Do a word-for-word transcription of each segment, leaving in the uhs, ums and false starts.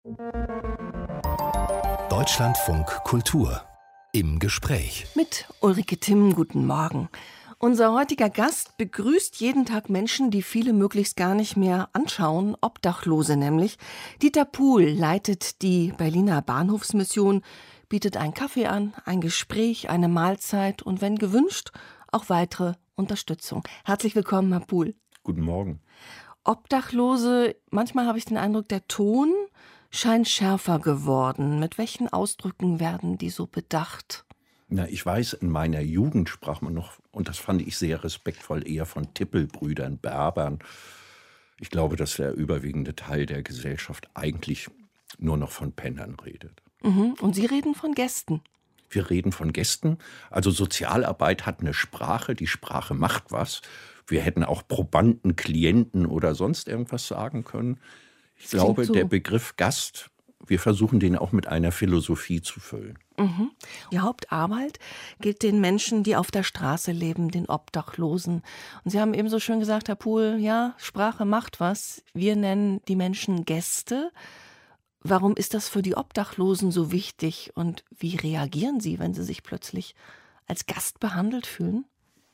Deutschlandfunk Kultur im Gespräch. Mit Ulrike Timm, guten Morgen. Unser heutiger Gast begrüßt jeden Tag Menschen, die viele möglichst gar nicht mehr anschauen, Obdachlose nämlich. Dieter Puhl leitet die Berliner Bahnhofsmission, bietet einen Kaffee an, ein Gespräch, eine Mahlzeit und wenn gewünscht, auch weitere Unterstützung. Herzlich willkommen, Herr Puhl. Guten Morgen. Obdachlose, manchmal habe ich den Eindruck, der Ton scheint schärfer geworden. Mit welchen Ausdrücken werden die so bedacht? Na, ich weiß, in meiner Jugend sprach man noch, und das fand ich sehr respektvoll, eher von Tippelbrüdern, Berbern. Ich glaube, dass der überwiegende Teil der Gesellschaft eigentlich nur noch von Pennern redet. Mhm. Und Sie reden von Gästen? Wir reden von Gästen. Also Sozialarbeit hat eine Sprache, die Sprache macht was. Wir hätten auch Probanden, Klienten oder sonst irgendwas sagen können. Ich Das glaube, so. der Begriff Gast, wir versuchen den auch mit einer Philosophie zu füllen. Mhm. Die Hauptarbeit gilt den Menschen, die auf der Straße leben, den Obdachlosen. Und Sie haben eben so schön gesagt, Herr Puhl, ja, Sprache macht was. Wir nennen die Menschen Gäste. Warum ist das für die Obdachlosen so wichtig? Und wie reagieren Sie, wenn sie sich plötzlich als Gast behandelt fühlen?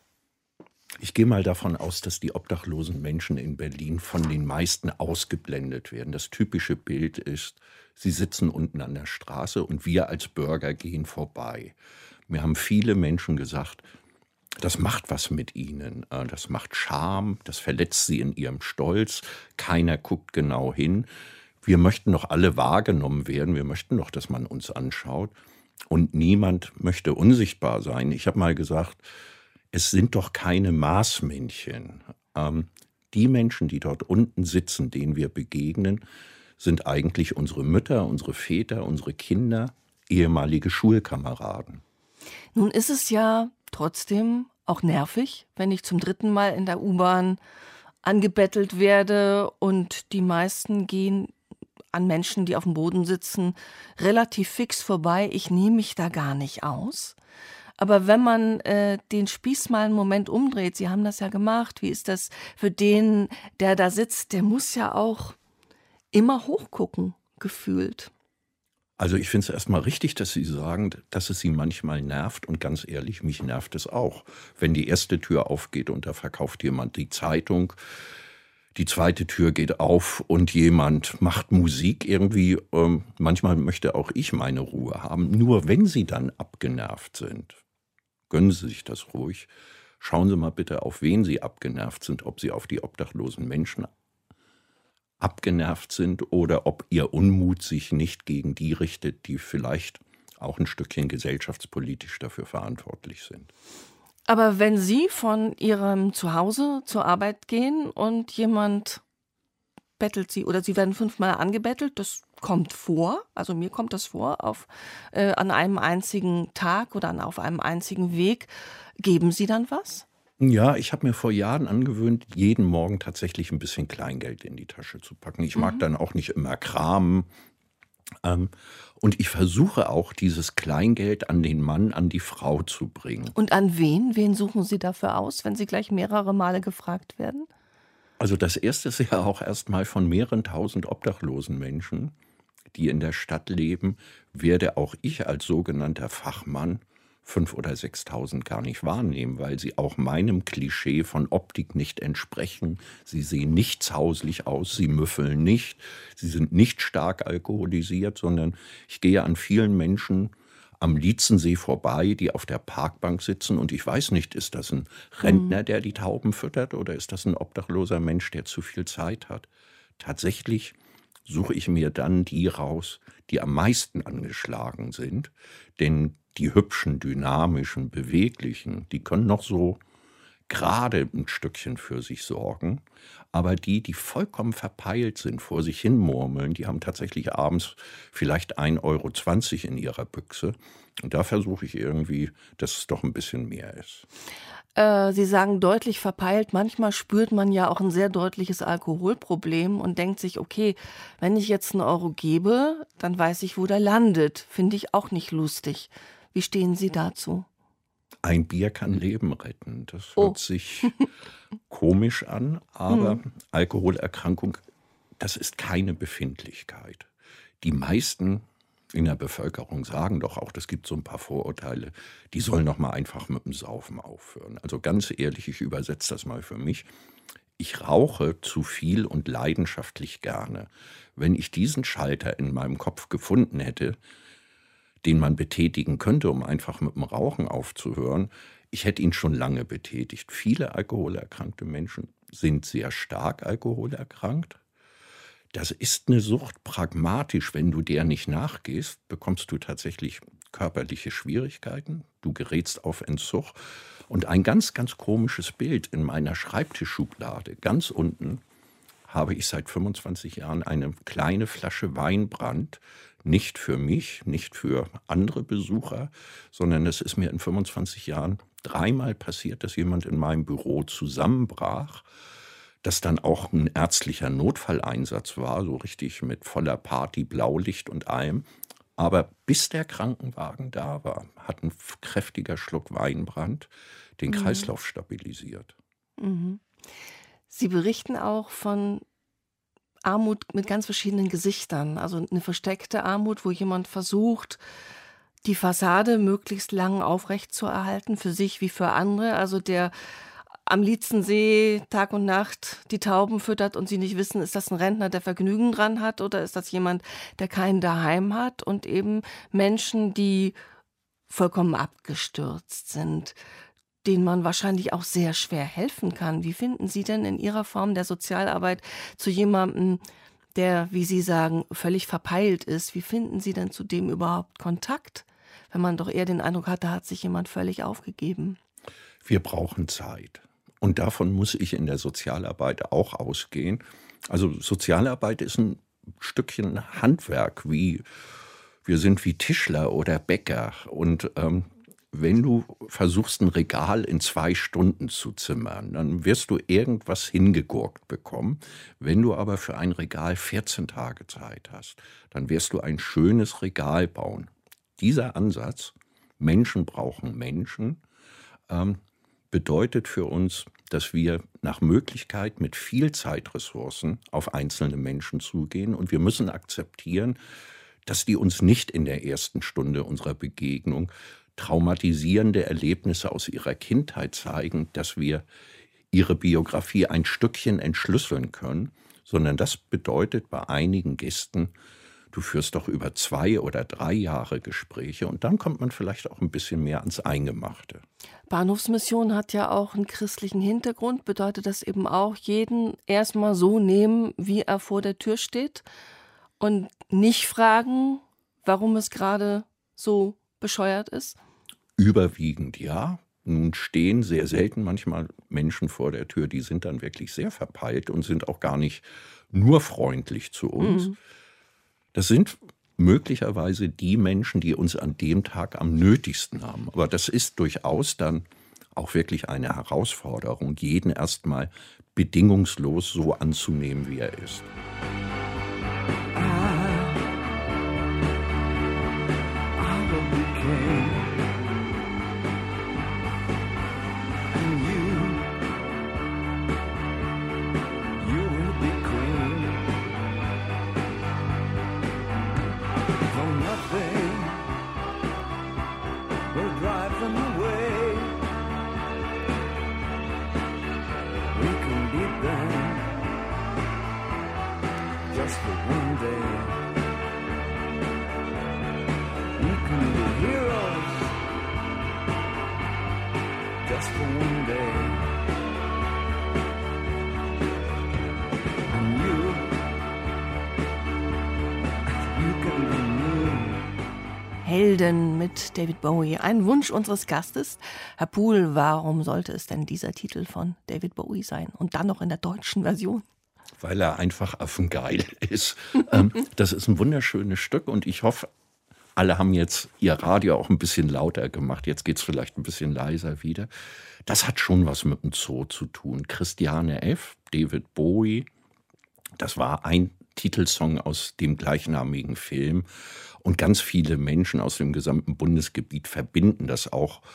Ich gehe mal davon aus, dass die obdachlosen Menschen in Berlin von den meisten ausgeblendet werden. Das typische Bild ist, sie sitzen unten an der Straße und wir als Bürger gehen vorbei. Mir haben viele Menschen gesagt, das macht was mit ihnen, das macht Scham, das verletzt sie in ihrem Stolz, keiner guckt genau hin. Wir möchten doch alle wahrgenommen werden, wir möchten doch, dass man uns anschaut und niemand möchte unsichtbar sein. Ich habe mal gesagt, es sind doch keine Marsmännchen. Ähm, die Menschen, die dort unten sitzen, denen wir begegnen, sind eigentlich unsere Mütter, unsere Väter, unsere Kinder, ehemalige Schulkameraden. Nun ist es ja trotzdem auch nervig, wenn ich zum dritten Mal in der U-Bahn angebettelt werde und die meisten gehen an Menschen, die auf dem Boden sitzen, relativ fix vorbei. Ich nehme mich da gar nicht aus. Aber wenn man äh, den Spieß mal einen Moment umdreht, Sie haben das ja gemacht, wie ist das für den, der da sitzt, der muss ja auch immer hochgucken, gefühlt. Also ich finde es erstmal richtig, dass Sie sagen, dass es Sie manchmal nervt. Und ganz ehrlich, mich nervt es auch. Wenn die erste Tür aufgeht und da verkauft jemand die Zeitung, die zweite Tür geht auf und jemand macht Musik irgendwie. Ähm, manchmal möchte auch ich meine Ruhe haben. Nur wenn Sie dann abgenervt sind, gönnen Sie sich das ruhig. Schauen Sie mal bitte, auf wen Sie abgenervt sind, ob Sie auf die obdachlosen Menschen abgenervt sind oder ob Ihr Unmut sich nicht gegen die richtet, die vielleicht auch ein Stückchen gesellschaftspolitisch dafür verantwortlich sind. Aber wenn Sie von Ihrem Zuhause zur Arbeit gehen und jemand bettelt Sie oder Sie werden fünfmal angebettelt, das kommt vor, also mir kommt das vor, auf, äh, an einem einzigen Tag oder an, auf einem einzigen Weg, geben Sie dann was? Ja, ich habe mir vor Jahren angewöhnt, jeden Morgen tatsächlich ein bisschen Kleingeld in die Tasche zu packen. Ich mag Mhm. dann auch nicht immer kramen. Ähm, und ich versuche auch, dieses Kleingeld an den Mann, an die Frau zu bringen. Und an wen? Wen suchen Sie dafür aus, wenn Sie gleich mehrere Male gefragt werden? Also das erste ist ja auch erstmal von mehreren tausend obdachlosen Menschen, die in der Stadt leben, werde auch ich als sogenannter Fachmann fünftausend oder sechstausend gar nicht wahrnehmen, weil sie auch meinem Klischee von Optik nicht entsprechen. Sie sehen nicht zauselig aus, sie müffeln nicht, sie sind nicht stark alkoholisiert, sondern ich gehe an vielen Menschen am Lietzensee vorbei, die auf der Parkbank sitzen und ich weiß nicht, ist das ein Rentner, der die Tauben füttert oder ist das ein obdachloser Mensch, der zu viel Zeit hat? Tatsächlich suche ich mir dann die raus, die am meisten angeschlagen sind, denn die hübschen, dynamischen, beweglichen, die können noch so gerade ein Stückchen für sich sorgen, aber die, die vollkommen verpeilt sind, vor sich hin murmeln, die haben tatsächlich abends vielleicht ein Euro zwanzig in ihrer Büchse und da versuche ich irgendwie, dass es doch ein bisschen mehr ist. Äh, Sie sagen deutlich verpeilt. Manchmal spürt man ja auch ein sehr deutliches Alkoholproblem und denkt sich, okay, wenn ich jetzt einen Euro gebe, dann weiß ich, wo der landet. Finde ich auch nicht lustig. Wie stehen Sie dazu? Ein Bier kann Leben retten. Das Oh. hört sich komisch an, aber Alkoholerkrankung, das ist keine Befindlichkeit. Die meisten in der Bevölkerung sagen doch auch, es gibt so ein paar Vorurteile, die sollen doch mal einfach mit dem Saufen aufhören. Also ganz ehrlich, ich übersetze das mal für mich. Ich rauche zu viel und leidenschaftlich gerne. Wenn ich diesen Schalter in meinem Kopf gefunden hätte, den man betätigen könnte, um einfach mit dem Rauchen aufzuhören, ich hätte ihn schon lange betätigt. Viele alkoholerkrankte Menschen sind sehr stark alkoholerkrankt. Das ist eine Sucht. Pragmatisch, wenn du der nicht nachgehst, bekommst du tatsächlich körperliche Schwierigkeiten. Du gerätst auf Entzug. Und ein ganz, ganz komisches Bild in meiner Schreibtischschublade, ganz unten, habe ich seit fünfundzwanzig Jahren eine kleine Flasche Weinbrand. Nicht für mich, nicht für andere Besucher, sondern es ist mir in fünfundzwanzig Jahren dreimal passiert, dass jemand in meinem Büro zusammenbrach, dass dann auch ein ärztlicher Notfalleinsatz war, so richtig mit voller Party, Blaulicht und allem. Aber bis der Krankenwagen da war, hat ein kräftiger Schluck Weinbrand den Kreislauf stabilisiert. Mhm. Sie berichten auch von Armut mit ganz verschiedenen Gesichtern. Also eine versteckte Armut, wo jemand versucht, die Fassade möglichst lang aufrechtzuerhalten, für sich wie für andere. Also der am Lietzensee Tag und Nacht die Tauben füttert und sie nicht wissen, ist das ein Rentner, der Vergnügen dran hat, oder ist das jemand, der keinen daheim hat, und eben Menschen, die vollkommen abgestürzt sind, denen man wahrscheinlich auch sehr schwer helfen kann. Wie finden Sie denn in Ihrer Form der Sozialarbeit zu jemandem, der, wie Sie sagen, völlig verpeilt ist? Wie finden Sie denn zu dem überhaupt Kontakt, wenn man doch eher den Eindruck hat, da hat sich jemand völlig aufgegeben? Wir brauchen Zeit. Und davon muss ich in der Sozialarbeit auch ausgehen. Also Sozialarbeit ist ein Stückchen Handwerk, wie wir sind wie Tischler oder Bäcker. Und ähm, wenn du versuchst, ein Regal in zwei Stunden zu zimmern, dann wirst du irgendwas hingegurkt bekommen. Wenn du aber für ein Regal vierzehn Tage Zeit hast, dann wirst du ein schönes Regal bauen. Dieser Ansatz, Menschen brauchen Menschen, ähm, bedeutet für uns, dass wir nach Möglichkeit mit viel Zeitressourcen auf einzelne Menschen zugehen. Und wir müssen akzeptieren, dass die uns nicht in der ersten Stunde unserer Begegnung traumatisierende Erlebnisse aus ihrer Kindheit zeigen, dass wir ihre Biografie ein Stückchen entschlüsseln können, sondern das bedeutet bei einigen Gästen, du führst doch über zwei oder drei Jahre Gespräche und dann kommt man vielleicht auch ein bisschen mehr ans Eingemachte. Bahnhofsmission hat ja auch einen christlichen Hintergrund. Bedeutet das eben auch, jeden erstmal so nehmen, wie er vor der Tür steht und nicht fragen, warum es gerade so bescheuert ist? Überwiegend ja. Nun stehen sehr selten manchmal Menschen vor der Tür, die sind dann wirklich sehr verpeilt und sind auch gar nicht nur freundlich zu uns. Mhm. Das sind möglicherweise die Menschen, die uns an dem Tag am nötigsten haben. Aber das ist durchaus dann auch wirklich eine Herausforderung, jeden erstmal bedingungslos so anzunehmen, wie er ist. Helden mit David Bowie. Ein Wunsch unseres Gastes. Herr Puhl, warum sollte es denn dieser Titel von David Bowie sein? Und dann noch in der deutschen Version? Weil er einfach affengeil ist. ähm, das ist ein wunderschönes Stück und ich hoffe, alle haben jetzt ihr Radio auch ein bisschen lauter gemacht. Jetzt geht es vielleicht ein bisschen leiser wieder. Das hat schon was mit dem Zoo zu tun. Christiane F., David Bowie, das war ein Titelsong aus dem gleichnamigen Film. Und ganz viele Menschen aus dem gesamten Bundesgebiet verbinden das auch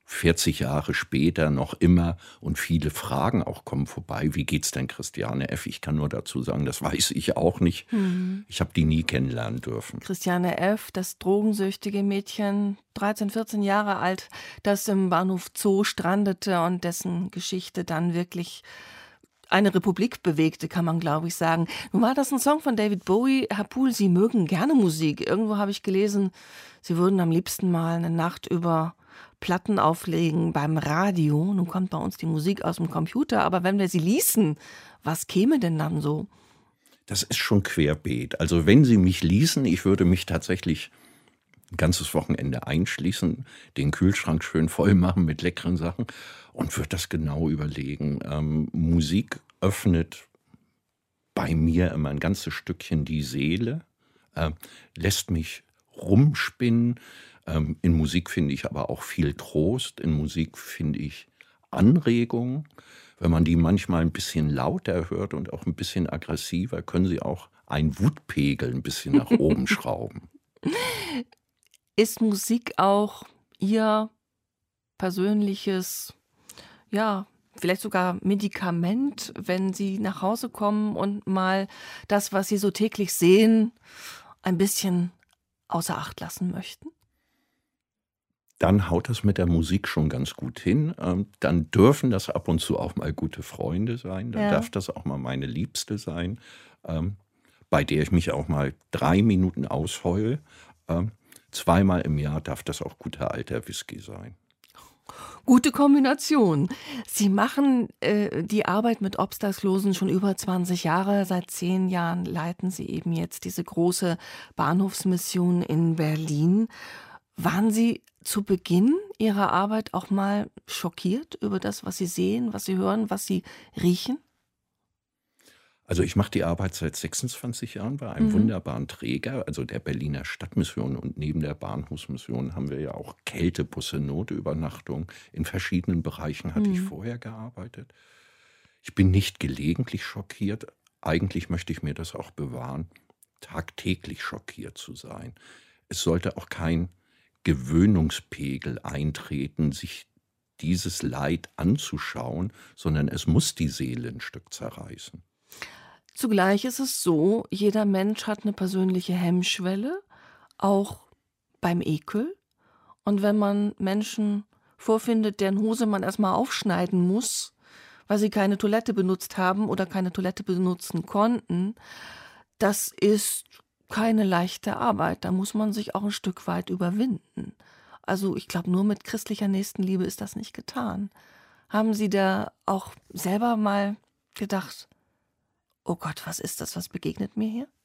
vierzig Jahre später noch immer und viele Fragen auch kommen vorbei. Wie geht's denn Christiane F.? Ich kann nur dazu sagen, das weiß ich auch nicht. Mhm. Ich habe die nie kennenlernen dürfen. Christiane F., das drogensüchtige Mädchen, dreizehn, vierzehn Jahre alt, das im Bahnhof Zoo strandete und dessen Geschichte dann wirklich eine Republik bewegte, kann man, glaube ich, sagen. Nun war das ein Song von David Bowie. Herr Puhl, Sie mögen gerne Musik. Irgendwo habe ich gelesen, Sie würden am liebsten mal eine Nacht über Platten auflegen beim Radio. Nun kommt bei uns die Musik aus dem Computer, aber wenn wir sie ließen, was käme denn dann so? Das ist schon querbeet. Also wenn Sie mich ließen, ich würde mich tatsächlich ein ganzes Wochenende einschließen, den Kühlschrank schön voll machen mit leckeren Sachen und würde das genau überlegen. Ähm, Musik öffnet bei mir immer ein ganzes Stückchen die Seele, äh, lässt mich rumspinnen. Ähm, in Musik finde ich aber auch viel Trost. In Musik finde ich Anregung. Wenn man die manchmal ein bisschen lauter hört und auch ein bisschen aggressiver, können sie auch einen Wutpegel ein bisschen nach oben schrauben. Ist Musik auch Ihr persönliches, ja, vielleicht sogar Medikament, wenn Sie nach Hause kommen und mal das, was Sie so täglich sehen, ein bisschen außer Acht lassen möchten? Dann haut das mit der Musik schon ganz gut hin. Ähm, dann dürfen das ab und zu auch mal gute Freunde sein. Dann Ja. darf das auch mal meine Liebste sein, ähm, bei der ich mich auch mal drei Minuten ausheule. Ähm, zweimal im Jahr darf das auch guter alter Whisky sein. Gute Kombination. Sie machen äh, die Arbeit mit Obdachlosen schon über zwanzig Jahre. Seit zehn Jahren leiten Sie eben jetzt diese große Bahnhofsmission in Berlin. Waren Sie zu Beginn Ihrer Arbeit auch mal schockiert über das, was Sie sehen, was Sie hören, was Sie riechen? Also ich mache die Arbeit seit sechsundzwanzig Jahren bei einem Mhm. wunderbaren Träger, also der Berliner Stadtmission, und neben der Bahnhofsmission haben wir ja auch Kältebusse, Notübernachtung. In verschiedenen Bereichen hatte ich Mhm. vorher gearbeitet. Ich bin nicht gelegentlich schockiert. Eigentlich möchte ich mir das auch bewahren, tagtäglich schockiert zu sein. Es sollte auch kein Gewöhnungspegel eintreten, sich dieses Leid anzuschauen, sondern es muss die Seele ein Stück zerreißen. Zugleich ist es so, jeder Mensch hat eine persönliche Hemmschwelle, auch beim Ekel. Und wenn man Menschen vorfindet, deren Hose man erstmal aufschneiden muss, weil sie keine Toilette benutzt haben oder keine Toilette benutzen konnten, das ist keine leichte Arbeit. Da muss man sich auch ein Stück weit überwinden. Also ich glaube, nur mit christlicher Nächstenliebe ist das nicht getan. Haben Sie da auch selber mal gedacht, oh Gott, was ist das, was begegnet mir hier?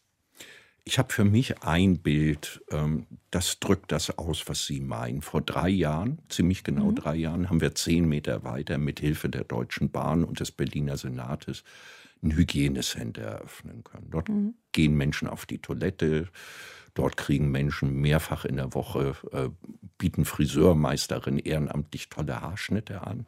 Ich habe für mich ein Bild, ähm, das drückt das aus, was Sie meinen. Vor drei Jahren, ziemlich genau Mhm. drei Jahren, haben wir zehn Meter weiter mit Hilfe der Deutschen Bahn und des Berliner Senates ein Hygienecenter eröffnen können. Dort Mhm. gehen Menschen auf die Toilette, dort kriegen Menschen mehrfach in der Woche, äh, bieten Friseurmeisterinnen ehrenamtlich tolle Haarschnitte an.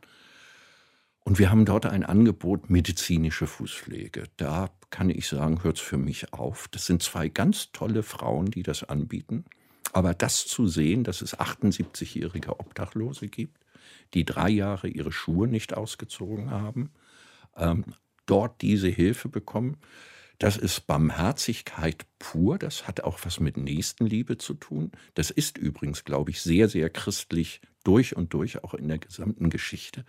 Und wir haben dort ein Angebot medizinische Fußpflege. Da kann ich sagen, hört es für mich auf. Das sind zwei ganz tolle Frauen, die das anbieten. Aber das zu sehen, dass es achtundsiebzigjährige Obdachlose gibt, die drei Jahre ihre Schuhe nicht ausgezogen haben, ähm, dort diese Hilfe bekommen, das ist Barmherzigkeit pur. Das hat auch was mit Nächstenliebe zu tun. Das ist übrigens, glaube ich, sehr, sehr christlich durch und durch, auch in der gesamten Geschichte.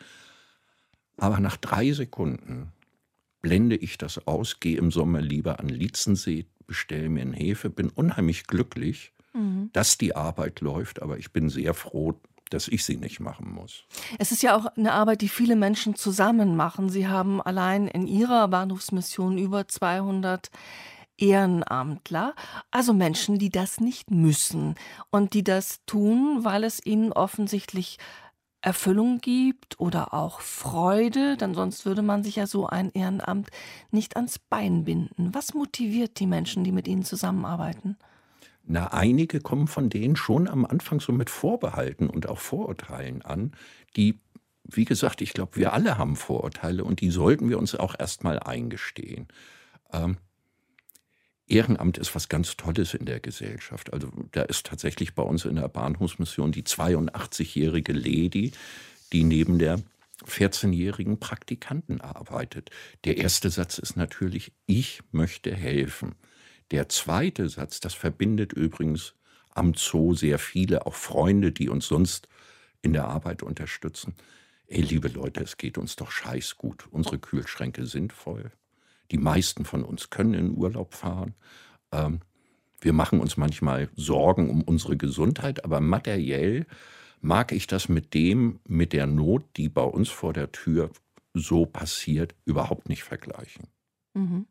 Aber nach drei Sekunden blende ich das aus, gehe im Sommer lieber an Lietzensee, bestelle mir einen Hefe, bin unheimlich glücklich, Mhm. dass die Arbeit läuft, aber ich bin sehr froh, dass ich sie nicht machen muss. Es ist ja auch eine Arbeit, die viele Menschen zusammen machen. Sie haben allein in Ihrer Bahnhofsmission über zweihundert Ehrenamtler, also Menschen, die das nicht müssen und die das tun, weil es ihnen offensichtlich Erfüllung gibt oder auch Freude, denn sonst würde man sich ja so ein Ehrenamt nicht ans Bein binden. Was motiviert die Menschen, die mit Ihnen zusammenarbeiten? Na, einige kommen von denen schon am Anfang so mit Vorbehalten und auch Vorurteilen an, die, wie gesagt, ich glaube, wir alle haben Vorurteile und die sollten wir uns auch erstmal eingestehen. Ähm, Ehrenamt ist was ganz Tolles in der Gesellschaft. Also da ist tatsächlich bei uns in der Bahnhofsmission die zweiundachtzigjährige Lady, die neben der vierzehnjährigen Praktikanten arbeitet. Der erste Satz ist natürlich: Ich möchte helfen. Der zweite Satz, das verbindet übrigens am Zoo sehr viele, auch Freunde, die uns sonst in der Arbeit unterstützen. Ey, liebe Leute, es geht uns doch scheißgut. Unsere Kühlschränke sind voll. Die meisten von uns können in Urlaub fahren. Ähm, wir machen uns manchmal Sorgen um unsere Gesundheit, aber materiell mag ich das mit dem, mit der Not, die bei uns vor der Tür so passiert, überhaupt nicht vergleichen. Mhm.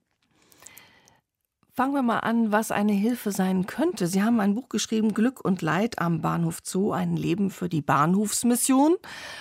Fangen wir mal an, was eine Hilfe sein könnte. Sie haben ein Buch geschrieben, Glück und Leid am Bahnhof Zoo, ein Leben für die Bahnhofsmission.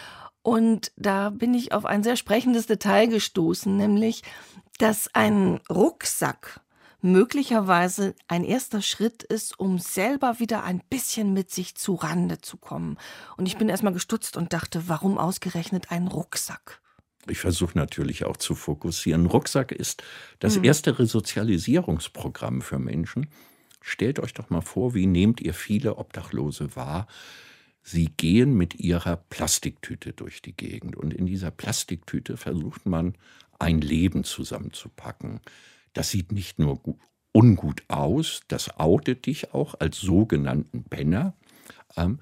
Und da bin ich auf ein sehr sprechendes Detail gestoßen, nämlich, dass ein Rucksack möglicherweise ein erster Schritt ist, um selber wieder ein bisschen mit sich zu Rande zu kommen. Und ich bin erstmal gestutzt und dachte, warum ausgerechnet ein Rucksack? Ich versuche natürlich auch zu fokussieren. Rucksack ist das erste Resozialisierungsprogramm für Menschen. Stellt euch doch mal vor, wie nehmt ihr viele Obdachlose wahr? Sie gehen mit ihrer Plastiktüte durch die Gegend. Und in dieser Plastiktüte versucht man, ein Leben zusammenzupacken. Das sieht nicht nur gut, ungut aus, das outet dich auch als sogenannten Penner. Ähm,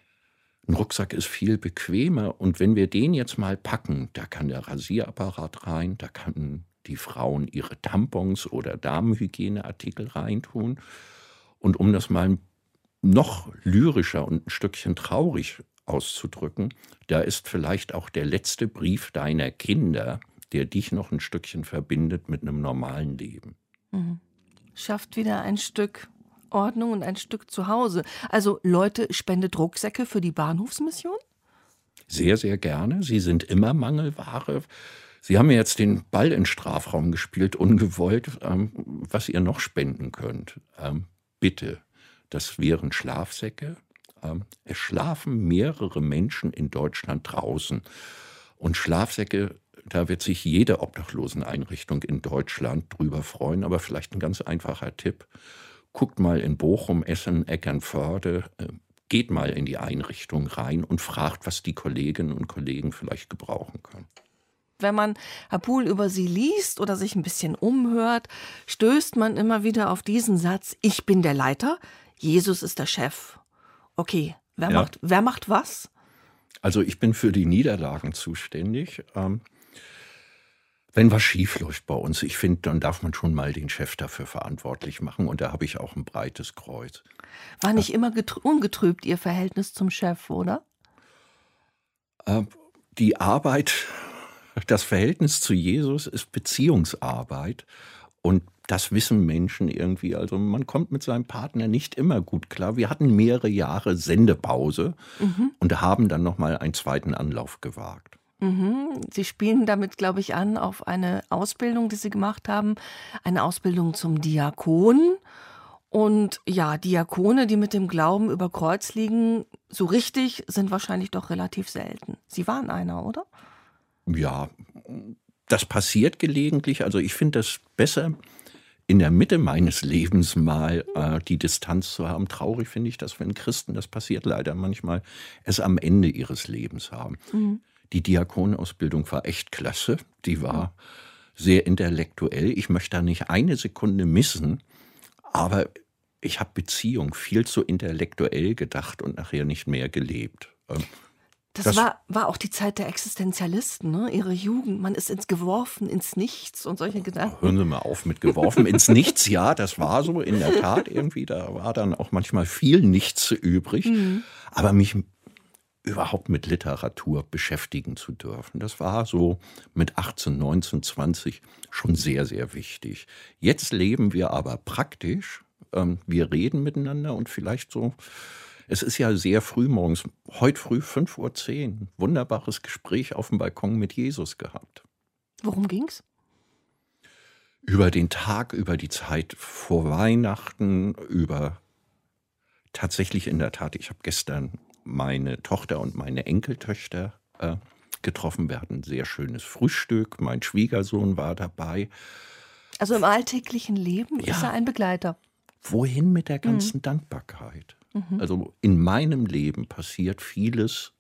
ein Rucksack ist viel bequemer. Und wenn wir den jetzt mal packen, da kann der Rasierapparat rein, da kann die Frauen ihre Tampons oder Damenhygieneartikel reintun. Und um das mal noch lyrischer und ein Stückchen traurig auszudrücken, da ist vielleicht auch der letzte Brief deiner Kinder, der dich noch ein Stückchen verbindet mit einem normalen Leben. Mhm. Schafft wieder ein Stück Ordnung und ein Stück Zuhause. Also Leute, spendet Rucksäcke für die Bahnhofsmission? Sehr, sehr gerne. Sie sind immer Mangelware. Sie haben mir jetzt den Ball in den Strafraum gespielt, ungewollt, ähm, was ihr noch spenden könnt. Ähm, bitte. Das wären Schlafsäcke. Ähm, es schlafen mehrere Menschen in Deutschland draußen. Und Schlafsäcke, da wird sich jede Obdachloseneinrichtung in Deutschland drüber freuen. Aber vielleicht ein ganz einfacher Tipp. Guckt mal in Bochum, Essen, Eckernförde, äh, geht mal in die Einrichtung rein und fragt, was die Kolleginnen und Kollegen vielleicht gebrauchen können. Wenn man, Herr Puhl, über Sie liest oder sich ein bisschen umhört, stößt man immer wieder auf diesen Satz: Ich bin der Leiter, Jesus ist der Chef. Okay, wer, Ja. macht, wer macht was? Also ich bin für die Niederlagen zuständig. Ähm, wenn was schief läuft bei uns, ich finde, dann darf man schon mal den Chef dafür verantwortlich machen. Und da habe ich auch ein breites Kreuz. War nicht immer getrü- ungetrübt Ihr Verhältnis zum Chef, oder? Äh, die Arbeit, das Verhältnis zu Jesus ist Beziehungsarbeit. Und das wissen Menschen irgendwie. Also man kommt mit seinem Partner nicht immer gut klar. Wir hatten mehrere Jahre Sendepause und haben dann nochmal einen zweiten Anlauf gewagt. Mhm. Sie spielen damit, glaube ich, an auf eine Ausbildung, die Sie gemacht haben, eine Ausbildung zum Diakon. Und ja, Diakone, die mit dem Glauben über Kreuz liegen, so richtig, sind wahrscheinlich doch relativ selten. Sie waren einer, oder? Ja, das passiert gelegentlich. Also ich finde das besser, in der Mitte meines Lebens mal äh, die Distanz zu haben. Traurig finde ich das, wenn Christen, das passiert leider manchmal, es am Ende ihres Lebens haben. Mhm. Die Diakonausbildung war echt klasse. Die war sehr intellektuell. Ich möchte da nicht eine Sekunde missen, aber ich habe Beziehung viel zu intellektuell gedacht und nachher nicht mehr gelebt. Ähm, Das, Das- war, war auch die Zeit der Existenzialisten, ne? Ihre Jugend. Man ist ins Geworfen, ins Nichts und solche Gedanken. Hören Sie mal auf mit geworfen ins Nichts. Ja, das war so in der Tat irgendwie. Da war dann auch manchmal viel Nichts übrig. Aber mich überhaupt mit Literatur beschäftigen zu dürfen, das war so mit achtzehn, neunzehn, zwanzig schon sehr, sehr wichtig. Jetzt leben wir aber praktisch. Ähm, wir reden miteinander und vielleicht so. Es ist ja sehr früh morgens, heute früh fünf Uhr zehn, wunderbares Gespräch auf dem Balkon mit Jesus gehabt. Worum ging's? Über den Tag, über die Zeit vor Weihnachten, über tatsächlich in der Tat, ich habe gestern meine Tochter und meine Enkeltöchter äh, getroffen. Wir hatten ein sehr schönes Frühstück, mein Schwiegersohn war dabei. Also im alltäglichen Leben Ja. ist er ein Begleiter. Wohin mit der ganzen Dankbarkeit? Also in meinem Leben passiert vieles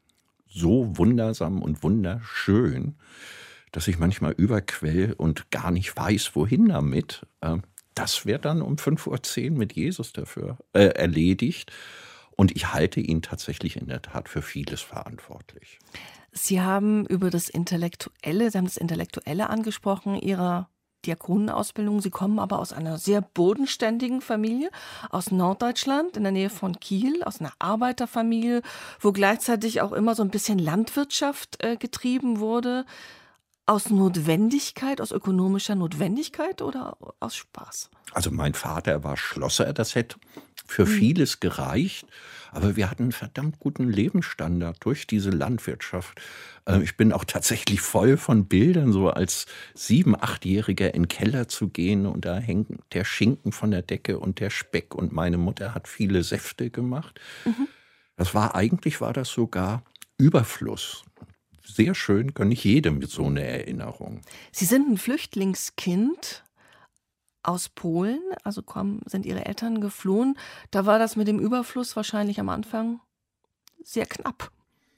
so wundersam und wunderschön, dass ich manchmal überquell und gar nicht weiß, wohin damit. Ähm, Das wird dann um fünf Uhr zehn mit Jesus dafür äh, erledigt. Und ich halte ihn tatsächlich in der Tat für vieles verantwortlich. Sie haben über das Intellektuelle, Sie haben das Intellektuelle angesprochen, Ihrer Diakonenausbildung. Sie kommen aber aus einer sehr bodenständigen Familie, aus Norddeutschland, in der Nähe von Kiel, aus einer Arbeiterfamilie, wo gleichzeitig auch immer so ein bisschen Landwirtschaft äh, getrieben wurde. Aus Notwendigkeit, aus ökonomischer Notwendigkeit oder aus Spaß? Also mein Vater war Schlosser, das hätte für vieles gereicht, aber wir hatten einen verdammt guten Lebensstandard durch diese Landwirtschaft. Äh, Ich bin auch tatsächlich voll von Bildern, so als sieben-, achtjähriger in den Keller zu gehen und da hängt der Schinken von der Decke und der Speck und meine Mutter hat viele Säfte gemacht. Das war eigentlich, war das sogar Überfluss. Sehr schön, gönne ich jedem so eine Erinnerung. Sie sind ein Flüchtlingskind aus Polen, also kommen, sind Ihre Eltern geflohen. Da war das mit dem Überfluss wahrscheinlich am Anfang sehr knapp.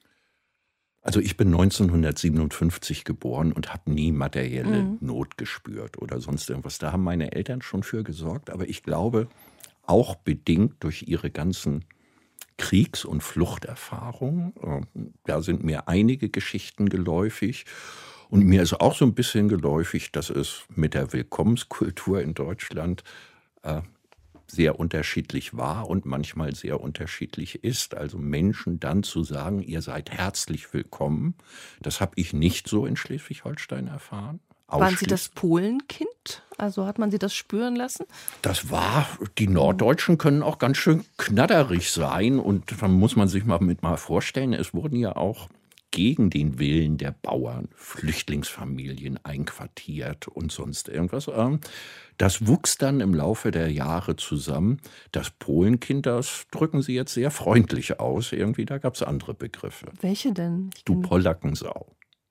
Also ich bin neunzehnhundertsiebenundfünfzig geboren und habe nie materielle Not gespürt oder sonst irgendwas. Da haben meine Eltern schon für gesorgt, aber ich glaube, auch bedingt durch ihre ganzen Kriegs- und Fluchterfahrungen, äh, da sind mir einige Geschichten geläufig. Und mir ist auch so ein bisschen geläufig, dass es mit der Willkommenskultur in Deutschland äh, sehr unterschiedlich war und manchmal sehr unterschiedlich ist. Also Menschen dann zu sagen, ihr seid herzlich willkommen, das habe ich nicht so in Schleswig-Holstein erfahren. Waren Sie Ausschließ- das Polenkind? Also hat man Sie das spüren lassen? Das war, die Norddeutschen können auch ganz schön knatterig sein und da muss man sich mal mit mal vorstellen, es wurden ja auch gegen den Willen der Bauern Flüchtlingsfamilien einquartiert und sonst irgendwas. Ähm, Das wuchs dann im Laufe der Jahre zusammen. Das Polenkind, das drücken Sie jetzt sehr freundlich aus. Irgendwie, da gab es andere Begriffe. Welche denn? Ich Du kenn- Polackensau.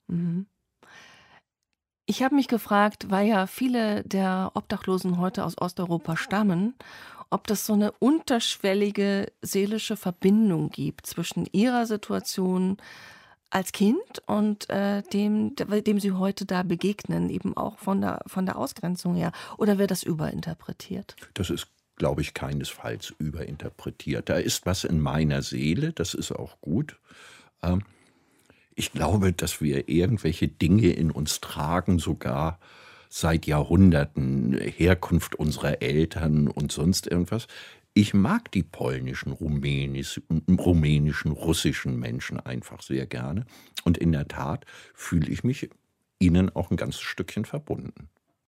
Ich habe mich gefragt, weil ja viele der Obdachlosen heute aus Osteuropa stammen, ob das so eine unterschwellige seelische Verbindung gibt zwischen ihrer Situation als Kind und äh, dem, dem sie heute da begegnen, eben auch von der, von der Ausgrenzung her. Oder wird das überinterpretiert? Das ist, glaube ich, keinesfalls überinterpretiert. Da ist was in meiner Seele, das ist auch gut. Ähm, Ich glaube, dass wir irgendwelche Dinge in uns tragen, sogar seit Jahrhunderten, Herkunft unserer Eltern und sonst irgendwas. Ich mag die polnischen, rumänisch, rumänischen, russischen Menschen einfach sehr gerne. Und in der Tat fühle ich mich ihnen auch ein ganzes Stückchen verbunden.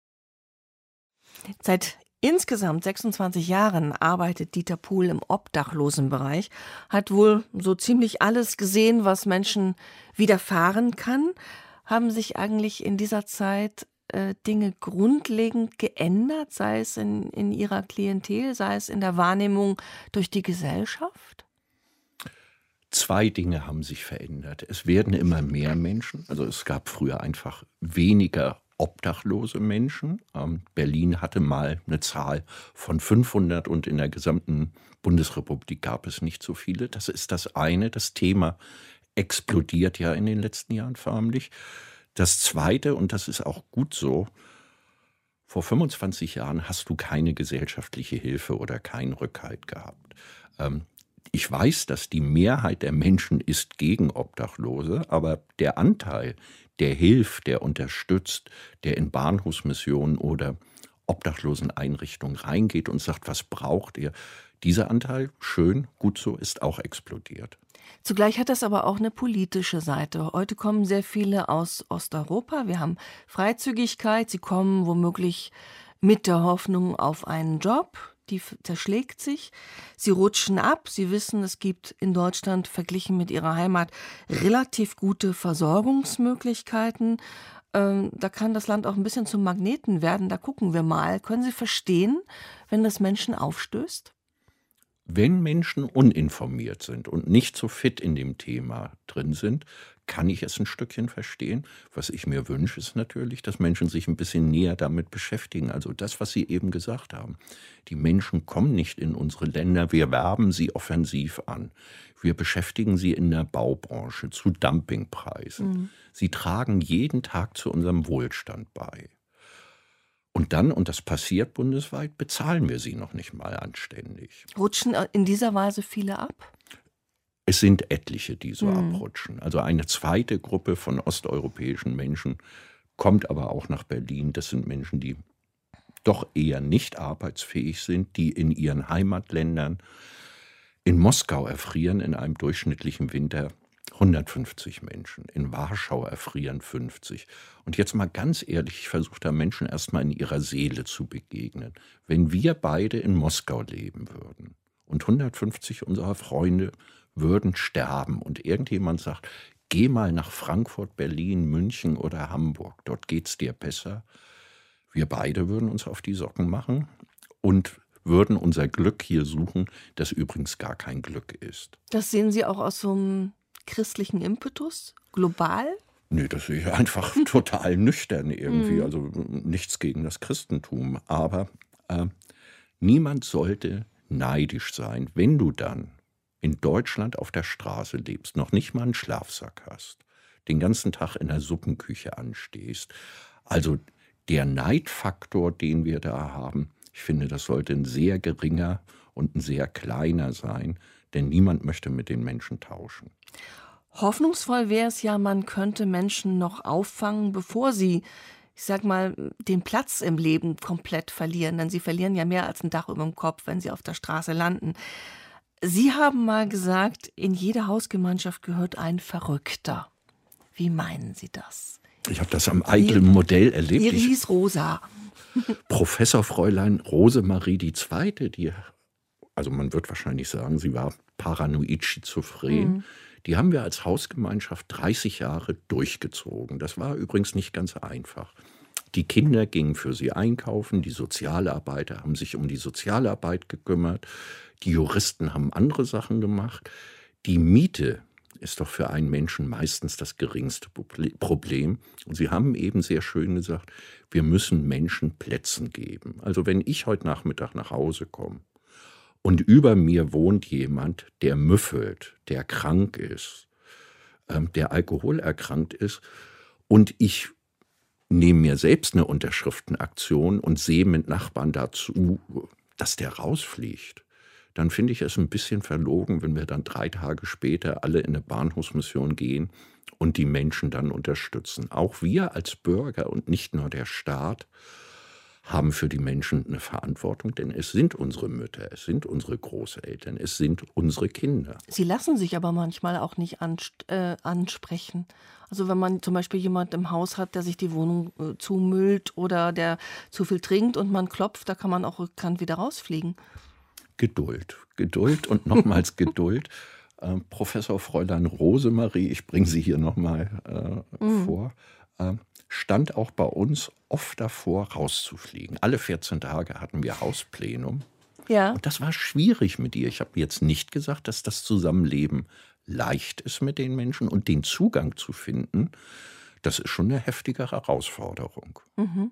Seit insgesamt sechsundzwanzig Jahren arbeitet Dieter Pohl im Obdachlosenbereich, hat wohl so ziemlich alles gesehen, was Menschen widerfahren kann. Haben sich eigentlich in dieser Zeit äh, Dinge grundlegend geändert, sei es in, in ihrer Klientel, sei es in der Wahrnehmung durch die Gesellschaft? Zwei Dinge haben sich verändert. Es werden immer mehr Menschen. Also es gab früher einfach weniger obdachlose Menschen. Ähm, Berlin hatte mal eine Zahl von fünfhundert und in der gesamten Bundesrepublik gab es nicht so viele. Das ist das eine. Das Thema explodiert ja in den letzten Jahren förmlich. Das zweite, und das ist auch gut so, vor fünfundzwanzig Jahren hast du keine gesellschaftliche Hilfe oder keinen Rückhalt gehabt. Ähm, Ich weiß, dass die Mehrheit der Menschen ist gegen Obdachlose, aber der Anteil, der hilft, der unterstützt, der in Bahnhofsmissionen oder Obdachloseneinrichtungen reingeht und sagt, was braucht ihr? Dieser Anteil, schön, gut so, ist auch explodiert. Zugleich hat das aber auch eine politische Seite. Heute kommen sehr viele aus Osteuropa. Wir haben Freizügigkeit. Sie kommen womöglich mit der Hoffnung auf einen Job. Die zerschlägt sich. Sie rutschen ab. Sie wissen, es gibt in Deutschland verglichen mit ihrer Heimat relativ gute Versorgungsmöglichkeiten. Ähm, da kann das Land auch ein bisschen zum Magneten werden. Da gucken wir mal. Können Sie verstehen, wenn das Menschen aufstößt? Wenn Menschen uninformiert sind und nicht so fit in dem Thema drin sind, kann ich es ein Stückchen verstehen. Was ich mir wünsche, ist natürlich, dass Menschen sich ein bisschen näher damit beschäftigen. Also das, was Sie eben gesagt haben. Die Menschen kommen nicht in unsere Länder, wir werben sie offensiv an. Wir beschäftigen sie in der Baubranche zu Dumpingpreisen. Mhm. Sie tragen jeden Tag zu unserem Wohlstand bei. Und dann, und das passiert bundesweit, bezahlen wir sie noch nicht mal anständig. Rutschen in dieser Weise viele ab? Es sind etliche, die so Mhm. abrutschen. Also eine zweite Gruppe von osteuropäischen Menschen kommt aber auch nach Berlin. Das sind Menschen, die doch eher nicht arbeitsfähig sind, die in ihren Heimatländern in Moskau erfrieren in einem durchschnittlichen Winter hundertfünfzig Menschen. In Warschau erfrieren fünfzig. Und jetzt mal ganz ehrlich, ich versuche da Menschen erstmal in ihrer Seele zu begegnen. Wenn wir beide in Moskau leben würden und hundertfünfzig unserer Freunde würden sterben und irgendjemand sagt, geh mal nach Frankfurt, Berlin, München oder Hamburg, dort geht's dir besser. Wir beide würden uns auf die Socken machen und würden unser Glück hier suchen, das übrigens gar kein Glück ist. Das sehen Sie auch aus so einem christlichen Impetus, global? Nee, das sehe ich einfach total nüchtern irgendwie, mhm. also nichts gegen das Christentum. Aber äh, niemand sollte neidisch sein, wenn du dann in Deutschland auf der Straße lebst, noch nicht mal einen Schlafsack hast, den ganzen Tag in der Suppenküche anstehst. Also der Neidfaktor, den wir da haben, ich finde, das sollte ein sehr geringer und ein sehr kleiner sein, denn niemand möchte mit den Menschen tauschen. Hoffnungsvoll wäre es ja, man könnte Menschen noch auffangen, bevor sie, ich sag mal, den Platz im Leben komplett verlieren. Denn sie verlieren ja mehr als ein Dach über dem Kopf, wenn sie auf der Straße landen. Sie haben mal gesagt, in jede Hausgemeinschaft gehört ein Verrückter. Wie meinen Sie das? Ich habe das am eigenen Modell erlebt. Ihr hieß Rosa. Professor Fräulein Rosemarie die Zweite, die, also man wird wahrscheinlich sagen, sie war paranoid schizophren. Mhm. Die haben wir als Hausgemeinschaft dreißig Jahre durchgezogen. Das war übrigens nicht ganz einfach. Die Kinder gingen für sie einkaufen, die Sozialarbeiter haben sich um die Sozialarbeit gekümmert, die Juristen haben andere Sachen gemacht. Die Miete ist doch für einen Menschen meistens das geringste Problem. Und sie haben eben sehr schön gesagt, wir müssen Menschen Plätzen geben. Also wenn ich heute Nachmittag nach Hause komme und über mir wohnt jemand, der müffelt, der krank ist, ähm, der alkoholerkrankt ist und ich nehme mir selbst eine Unterschriftenaktion und sehe mit Nachbarn dazu, dass der rausfliegt, dann finde ich es ein bisschen verlogen, wenn wir dann drei Tage später alle in eine Bahnhofsmission gehen und die Menschen dann unterstützen. Auch wir als Bürger und nicht nur der Staat haben für die Menschen eine Verantwortung, denn es sind unsere Mütter, es sind unsere Großeltern, es sind unsere Kinder. Sie lassen sich aber manchmal auch nicht ans- äh, ansprechen. Also wenn man zum Beispiel jemand im Haus hat, der sich die Wohnung äh, zumüllt oder der zu viel trinkt und man klopft, da kann man auch rückkant wieder rausfliegen. Geduld, Geduld und nochmals Geduld. Äh, Professor Fräulein Rosemarie, ich bringe sie hier nochmal äh, mhm. vor, äh, stand auch bei uns oft davor, rauszufliegen. Alle vierzehn Tage hatten wir Hausplenum. Ja. Und das war schwierig mit ihr. Ich habe jetzt nicht gesagt, dass das Zusammenleben leicht ist mit den Menschen und den Zugang zu finden, das ist schon eine heftige Herausforderung. Mhm.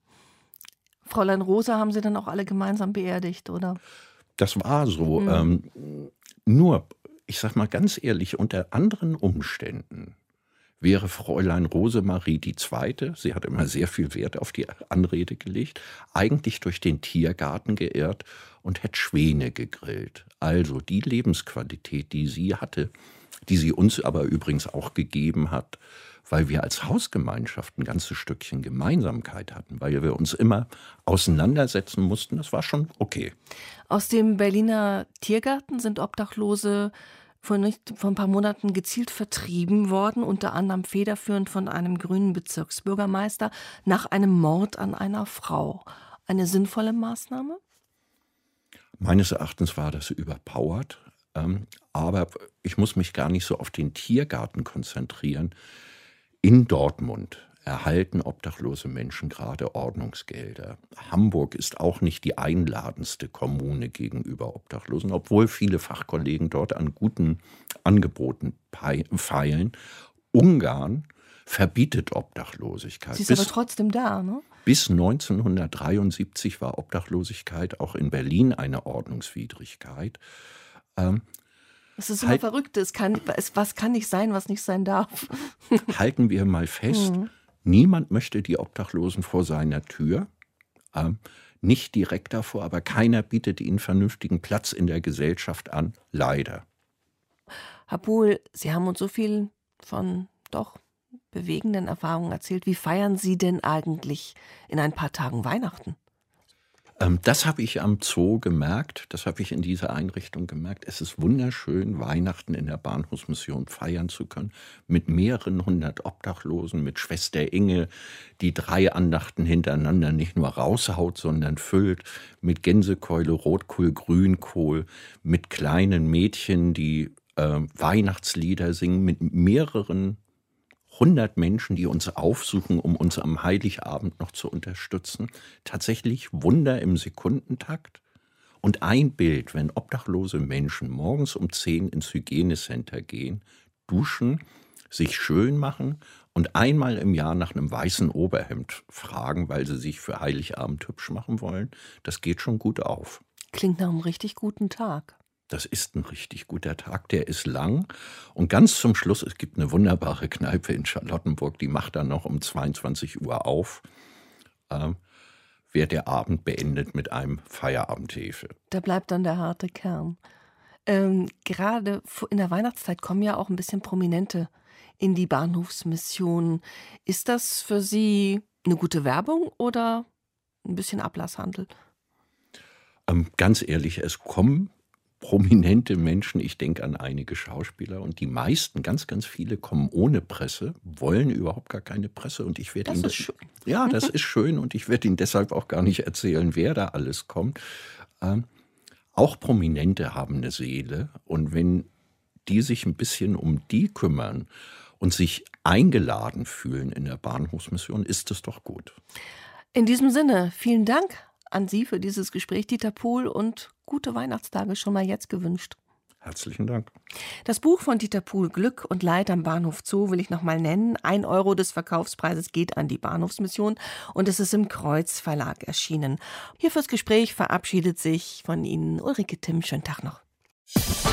Fräulein Rosa haben Sie dann auch alle gemeinsam beerdigt, oder? Das war so. Mhm. Ähm, nur, ich sag mal ganz ehrlich, unter anderen Umständen wäre Fräulein Rosemarie die Zweite, sie hat immer sehr viel Wert auf die Anrede gelegt, eigentlich durch den Tiergarten geirrt und hätte Schwäne gegrillt. Also die Lebensqualität, die sie hatte, die sie uns aber übrigens auch gegeben hat, weil wir als Hausgemeinschaft ein ganzes Stückchen Gemeinsamkeit hatten, weil wir uns immer auseinandersetzen mussten, das war schon okay. Aus dem Berliner Tiergarten sind Obdachlose vor, nicht, vor ein paar Monaten gezielt vertrieben worden, unter anderem federführend von einem grünen Bezirksbürgermeister, nach einem Mord an einer Frau. Eine sinnvolle Maßnahme? Meines Erachtens war das überpowered, ähm, aber ich muss mich gar nicht so auf den Tiergarten konzentrieren. In Dortmund erhalten obdachlose Menschen gerade Ordnungsgelder. Hamburg ist auch nicht die einladendste Kommune gegenüber Obdachlosen, obwohl viele Fachkollegen dort an guten Angeboten feilen. Ungarn verbietet Obdachlosigkeit. Sie ist bis, aber trotzdem da, ne? Bis neunzehnhundertdreiundsiebzig war Obdachlosigkeit auch in Berlin eine Ordnungswidrigkeit. Ähm, Das ist immer halt, verrückt. Es kann, es, was kann nicht sein, was nicht sein darf? Halten wir mal fest, Mhm. niemand möchte die Obdachlosen vor seiner Tür. Ähm, nicht direkt davor, aber keiner bietet ihnen vernünftigen Platz in der Gesellschaft an. Leider. Herr Pohl, Sie haben uns so viel von doch bewegenden Erfahrungen erzählt. Wie feiern Sie denn eigentlich in ein paar Tagen Weihnachten? Ähm, das habe ich am Zoo gemerkt, das habe ich in dieser Einrichtung gemerkt. Es ist wunderschön, Weihnachten in der Bahnhofsmission feiern zu können, mit mehreren hundert Obdachlosen, mit Schwester Inge, die drei Andachten hintereinander nicht nur raushaut, sondern füllt, mit Gänsekeule, Rotkohl, Grünkohl, mit kleinen Mädchen, die äh, Weihnachtslieder singen, mit mehreren hundert Menschen, die uns aufsuchen, um uns am Heiligabend noch zu unterstützen. Tatsächlich Wunder im Sekundentakt. Und ein Bild, wenn obdachlose Menschen morgens um zehn ins Hygienecenter gehen, duschen, sich schön machen und einmal im Jahr nach einem weißen Oberhemd fragen, weil sie sich für Heiligabend hübsch machen wollen, das geht schon gut auf. Klingt nach einem richtig guten Tag. Das ist ein richtig guter Tag, der ist lang. Und ganz zum Schluss, es gibt eine wunderbare Kneipe in Charlottenburg, die macht dann noch um zweiundzwanzig Uhr auf, äh, wird der Abend beendet mit einem Feierabendhefe. Da bleibt dann der harte Kern. Ähm, gerade in der Weihnachtszeit kommen ja auch ein bisschen Prominente in die Bahnhofsmission. Ist das für Sie eine gute Werbung oder ein bisschen Ablasshandel? Ähm, ganz ehrlich, es kommen prominente Menschen, ich denke an einige Schauspieler und die meisten, ganz, ganz viele kommen ohne Presse, wollen überhaupt gar keine Presse und ich werde Das Ihnen ist das schön. Ja, das ist schön und ich werde Ihnen deshalb auch gar nicht erzählen, wer da alles kommt. Ähm, auch Prominente haben eine Seele und wenn die sich ein bisschen um die kümmern und sich eingeladen fühlen in der Bahnhofsmission, ist es doch gut. In diesem Sinne, vielen Dank an Sie für dieses Gespräch, Dieter Pohl, und gute Weihnachtstage schon mal jetzt gewünscht. Herzlichen Dank. Das Buch von Dieter Pohl, Glück und Leid am Bahnhof Zoo, will ich noch mal nennen. Ein Euro des Verkaufspreises geht an die Bahnhofsmission und es ist im Kreuz Verlag erschienen. Hier fürs Gespräch verabschiedet sich von Ihnen Ulrike Timm. Schönen Tag noch.